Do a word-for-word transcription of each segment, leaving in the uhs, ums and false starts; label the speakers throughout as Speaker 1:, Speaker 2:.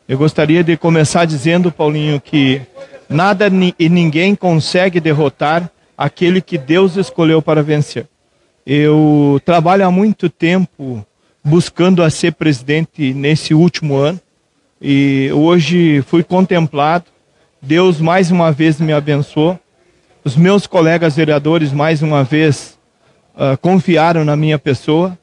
Speaker 1: Eu gostaria de começar dizendo, Paulinho, que nada e ninguém consegue derrotar aquele que Deus escolheu para vencer. Eu trabalho há muito tempo buscando a ser presidente nesse último ano e hoje fui contemplado. Deus mais uma vez me abençoou. Os meus colegas vereadores mais uma vez uh, confiaram na minha pessoa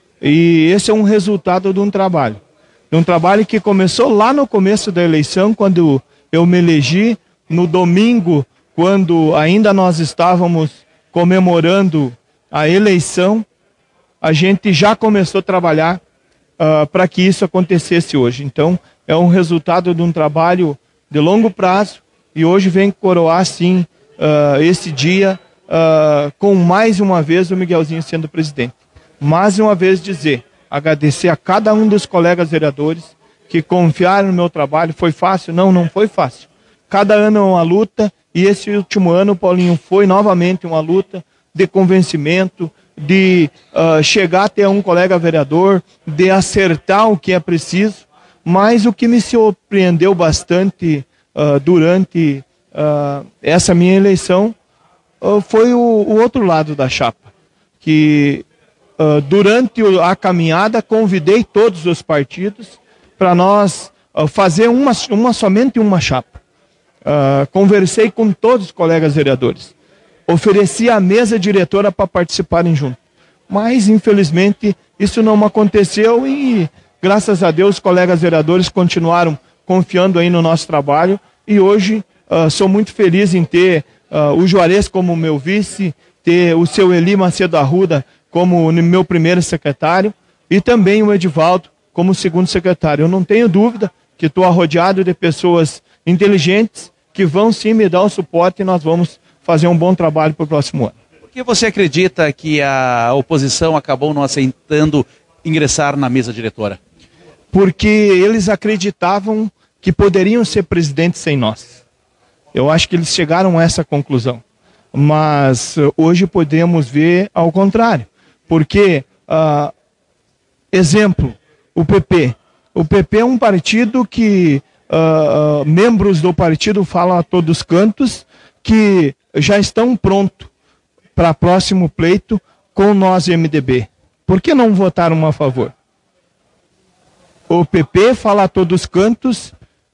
Speaker 1: e esse é um resultado de um trabalho. De um trabalho que começou lá no começo da eleição, quando eu me elegi, no domingo, quando ainda nós estávamos comemorando a eleição, a gente já começou a trabalhar uh, para que isso acontecesse hoje. Então, é um resultado de um trabalho de longo prazo e hoje vem coroar, sim, uh, esse dia uh, com mais uma vez o Miguelzinho sendo presidente. Mais uma vez dizer, agradecer a cada um dos colegas vereadores que confiaram no meu trabalho. Foi fácil? Não, não foi fácil. Cada ano é uma luta e esse último ano, Paulinho, foi novamente uma luta de convencimento, de uh, chegar até um colega vereador, de acertar o que é preciso, mas o que me surpreendeu bastante uh, durante uh, essa minha eleição uh, foi o, o outro lado da chapa, que uh, durante a caminhada convidei todos os partidos para nós uh, fazer uma, uma, somente uma chapa. Uh, conversei com todos os colegas vereadores. Ofereci a mesa diretora para participarem junto. Mas, infelizmente, isso não aconteceu e, graças a Deus, os colegas vereadores continuaram confiando aí no nosso trabalho. E hoje, uh, sou muito feliz em ter uh, o Juarez como meu vice, ter o seu Eli Macedo Arruda como meu primeiro secretário e também o Edivaldo como segundo secretário. Eu não tenho dúvida que estou arrodeado de pessoas inteligentes que vão sim me dar o suporte e nós vamos fazer um bom trabalho para o próximo ano.
Speaker 2: Por que você acredita que a oposição acabou não aceitando ingressar na mesa diretora?
Speaker 1: Porque eles acreditavam que poderiam ser presidentes sem nós. Eu acho que eles chegaram a essa conclusão. Mas hoje podemos ver ao contrário. Porque, uh, exemplo, o P P. O P P é um partido que uh, uh, membros do partido falam a todos os cantos que já estão prontos para o próximo pleito com nós M D B. Por que não votaram a favor? O P P fala a todos os cantos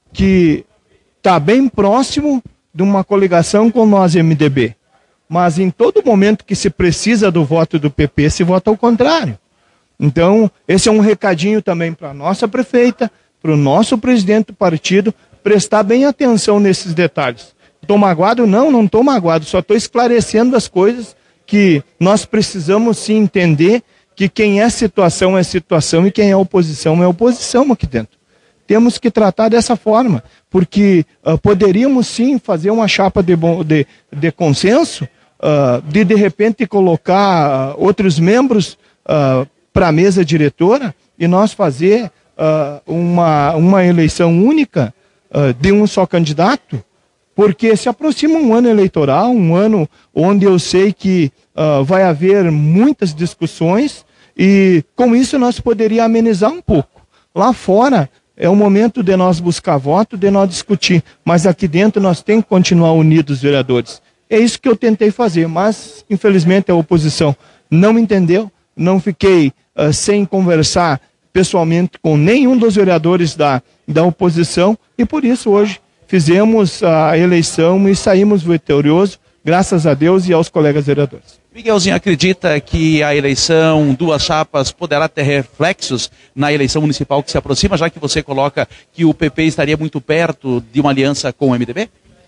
Speaker 1: que está bem próximo de uma coligação com nós M D B. Mas em todo momento que se precisa do voto do P P, se vota ao contrário. Então, esse é um recadinho também para a nossa prefeita, para o nosso presidente do partido, prestar bem atenção nesses detalhes. Estou magoado? Não, não estou magoado, só estou esclarecendo as coisas que nós precisamos sim entender que quem é situação é situação e quem é oposição é oposição aqui dentro. Temos que tratar dessa forma, porque uh, poderíamos sim fazer uma chapa de, de, de consenso, uh, de de repente colocar uh, outros membros uh, para a mesa diretora e nós fazer uh, uma, uma eleição única uh, de um só candidato, porque se aproxima um ano eleitoral, um ano onde eu sei que uh, vai haver muitas discussões e com isso nós poderíamos amenizar um pouco. Lá fora é o momento de nós buscar voto, de nós discutir, mas aqui dentro nós temos que continuar unidos, vereadores. É isso que eu tentei fazer, mas infelizmente a oposição não me entendeu, não fiquei uh, sem conversar pessoalmente com nenhum dos vereadores da, da oposição e por isso hoje fizemos a eleição e saímos vitoriosos, graças a Deus e aos colegas vereadores.
Speaker 2: Miguelzinho, acredita que a eleição, duas chapas, poderá ter reflexos na eleição municipal que se aproxima, já que você coloca que o P P estaria muito perto de uma aliança com o M D B?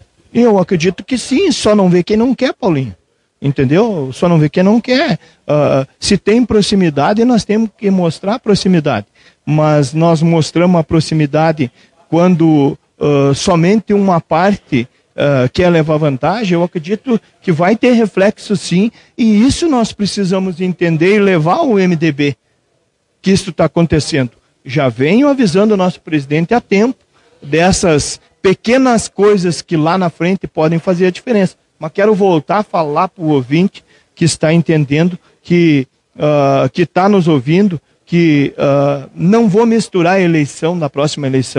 Speaker 1: Eu acredito que sim, só não vê quem não quer, Paulinho. Entendeu? Só não vê quem não quer. Uh, se tem proximidade, nós temos que mostrar proximidade. Mas nós mostramos a proximidade quando uh, somente uma parte uh, quer levar vantagem. Eu acredito que vai ter reflexo sim, e isso nós precisamos entender e levar ao M D B que isso está acontecendo. Já venho avisando o nosso presidente há tempo dessas pequenas coisas que lá na frente podem fazer a diferença. Mas quero voltar a falar para o ouvinte que está entendendo, que uh, que está nos ouvindo, que uh, não vou misturar a eleição da próxima eleição.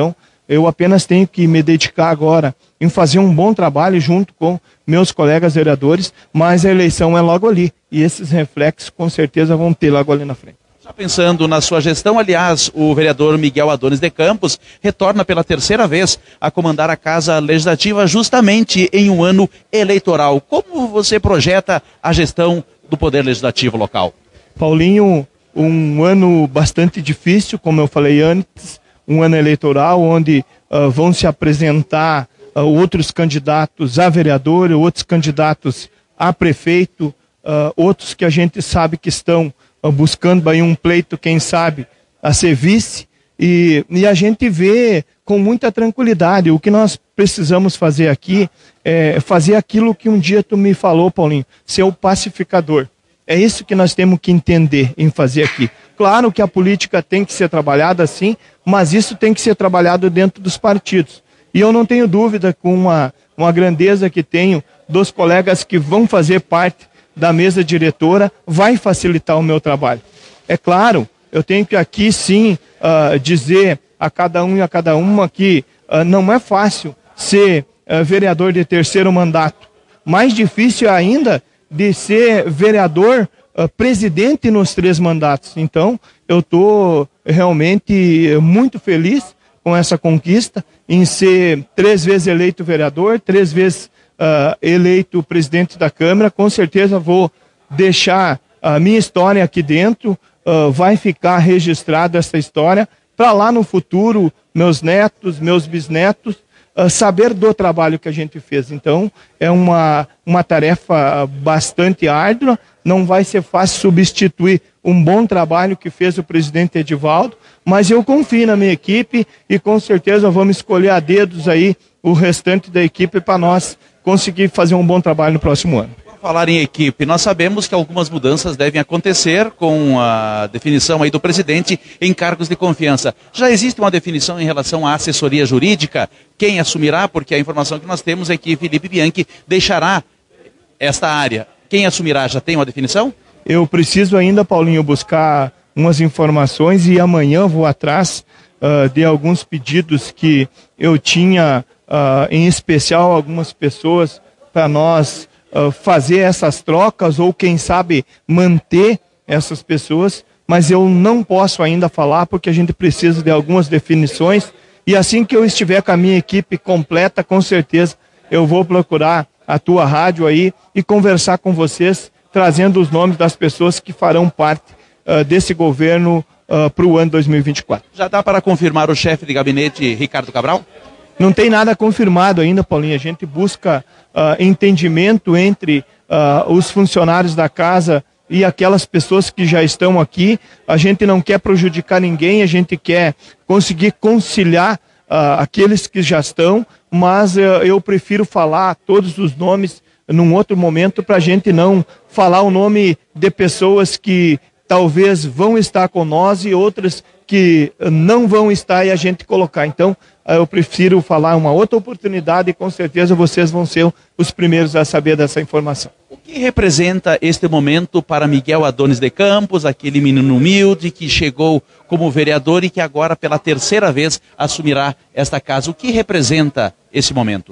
Speaker 1: Eu apenas tenho que me dedicar agora em fazer um bom trabalho junto com meus colegas vereadores, mas a eleição é logo ali. E esses reflexos com certeza vão ter logo ali na frente.
Speaker 2: Já pensando na sua gestão, aliás, o vereador Miguel Adonis de Campos retorna pela terceira vez a comandar a Casa Legislativa justamente em um ano eleitoral. Como você projeta a gestão do Poder Legislativo local?
Speaker 1: Paulinho, um ano bastante difícil, como eu falei antes, um ano eleitoral onde uh, vão se apresentar uh, outros candidatos a vereador, outros candidatos a prefeito, uh, outros que a gente sabe que estão uh, buscando aí um pleito, quem sabe, a ser vice, e, e a gente vê com muita tranquilidade. O que nós precisamos fazer aqui é fazer aquilo que um dia tu me falou, Paulinho, ser o pacificador. É isso que nós temos que entender em fazer aqui. Claro que a política tem que ser trabalhada assim, mas isso tem que ser trabalhado dentro dos partidos. E eu não tenho dúvida com uma, uma grandeza que tenho dos colegas que vão fazer parte da mesa diretora, vai facilitar o meu trabalho. É claro, eu tenho que aqui sim uh, dizer a cada um e a cada uma que uh, não é fácil ser uh, vereador de terceiro mandato. Mais difícil ainda de ser vereador, uh, presidente nos três mandatos. Então, eu estou realmente muito feliz com essa conquista, em ser três vezes eleito vereador, três vezes uh, eleito presidente da Câmara. Com certeza vou deixar a minha história aqui dentro, uh, vai ficar registrada essa história, para lá no futuro, meus netos, meus bisnetos, Uh, saber do trabalho que a gente fez. Então, é uma, uma tarefa bastante árdua, não vai ser fácil substituir um bom trabalho que fez o presidente Edivaldo, mas eu confio na minha equipe e com certeza vamos escolher a dedos aí o restante da equipe para nós conseguir fazer um bom trabalho no próximo ano.
Speaker 2: Falar em equipe, nós sabemos que algumas mudanças devem acontecer com a definição aí do presidente em cargos de confiança. Já existe uma definição em relação à assessoria jurídica? Quem assumirá? Porque a informação que nós temos é que Felipe Bianchi deixará esta área. Quem assumirá? Já tem uma definição?
Speaker 1: Eu preciso ainda, Paulinho, buscar umas informações e amanhã vou atrás uh, de alguns pedidos que eu tinha, uh, em especial algumas pessoas, para nós Uh, fazer essas trocas ou quem sabe manter essas pessoas, mas eu não posso ainda falar porque a gente precisa de algumas definições e assim que eu estiver com a minha equipe completa, com certeza eu vou procurar a tua rádio aí e conversar com vocês, trazendo os nomes das pessoas que farão parte uh, desse governo uh, para o ano dois mil e vinte e quatro.
Speaker 2: Já dá para confirmar o chefe de gabinete, Ricardo Cabral?
Speaker 1: Não tem nada confirmado ainda, Paulinho. A gente busca uh, entendimento entre uh, os funcionários da casa e aquelas pessoas que já estão aqui. A gente não quer prejudicar ninguém, a gente quer conseguir conciliar uh, aqueles que já estão, mas uh, eu prefiro falar todos os nomes num outro momento para a gente não falar o nome de pessoas que talvez vão estar com nós e outras que não vão estar e a gente colocar. Então, eu prefiro falar uma outra oportunidade e com certeza vocês vão ser os primeiros a saber dessa informação.
Speaker 2: O que representa este momento para Miguel Adonis de Campos, aquele menino humilde que chegou como vereador e que agora pela terceira vez assumirá esta casa? O que representa esse momento?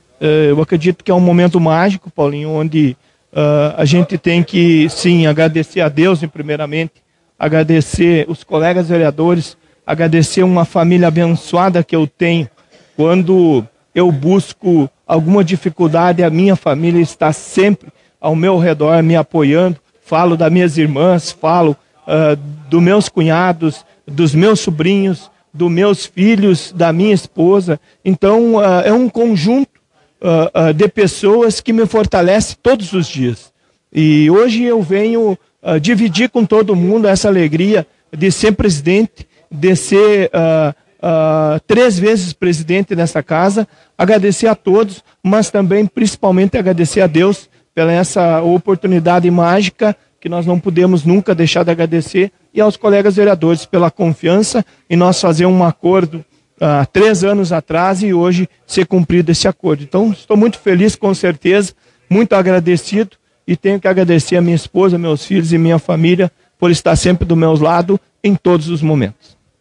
Speaker 1: Eu acredito que é um momento mágico, Paulinho, onde uh, a gente tem que, sim, agradecer a Deus, primeiramente, agradecer os colegas vereadores, agradecer uma família abençoada que eu tenho. Quando eu busco alguma dificuldade, a minha família está sempre ao meu redor, me apoiando. Falo das minhas irmãs, falo uh, dos meus cunhados, dos meus sobrinhos, dos meus filhos, da minha esposa. Então, uh, é um conjunto uh, uh, de pessoas que me fortalece todos os dias. E hoje eu venho uh, dividir com todo mundo essa alegria de ser presidente, de ser uh, uh, três vezes presidente dessa casa, agradecer a todos, mas também principalmente agradecer a Deus pela essa oportunidade mágica que nós não podemos nunca deixar de agradecer, e aos colegas vereadores pela confiança em nós fazer um acordo há uh, três anos atrás e hoje ser cumprido esse acordo. Então estou muito feliz, com certeza, muito agradecido, e tenho que agradecer a minha esposa, meus filhos e minha família por estar sempre do meu lado em todos os momentos.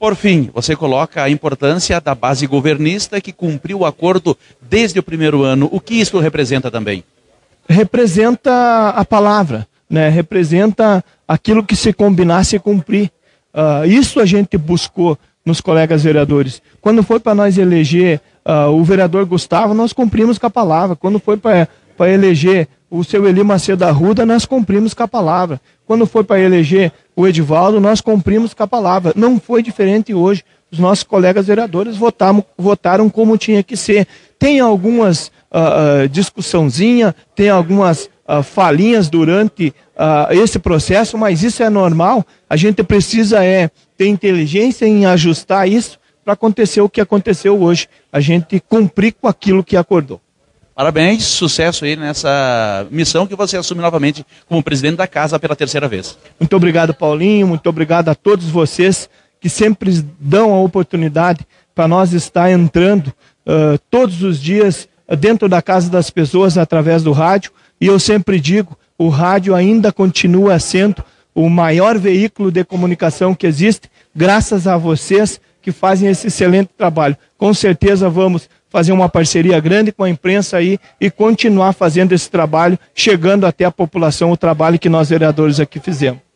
Speaker 2: Por fim, você coloca a importância da base governista que cumpriu o acordo desde o primeiro ano. O que isso representa também?
Speaker 1: Representa a palavra, né? Representa aquilo que se combinasse cumprir. Uh, isso a gente buscou nos colegas vereadores. Quando foi para nós eleger uh, o vereador Gustavo, nós cumprimos com a palavra. Quando foi para eleger o seu Eli Macedo Arruda, nós cumprimos com a palavra. Quando foi para eleger o Edivaldo, nós cumprimos com a palavra. Não foi diferente hoje. Os nossos colegas vereadores votaram, votaram como tinha que ser. Tem algumas uh, uh, discussãozinha, tem algumas uh, falinhas durante uh, esse processo, mas isso é normal. A gente precisa é, ter inteligência em ajustar isso para acontecer o que aconteceu hoje. A gente cumprir com aquilo que acordou.
Speaker 2: Parabéns, sucesso aí nessa missão que você assume novamente como presidente da casa pela terceira vez.
Speaker 1: Muito obrigado, Paulinho, muito obrigado a todos vocês que sempre dão a oportunidade para nós estar entrando uh, todos os dias dentro da casa das pessoas através do rádio. E eu sempre digo, o rádio ainda continua sendo o maior veículo de comunicação que existe, graças a vocês que fazem esse excelente trabalho. Com certeza vamos fazer uma parceria grande com a imprensa aí e continuar fazendo esse trabalho, chegando até a população, o trabalho que nós vereadores aqui fizemos.